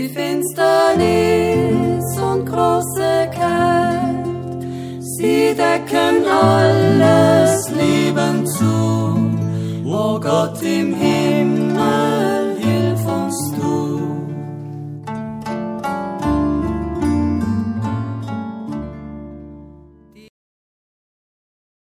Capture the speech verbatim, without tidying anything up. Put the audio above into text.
die Finsternis und große Kälte, sie decken alles Leben zu. O Gott im Himmel,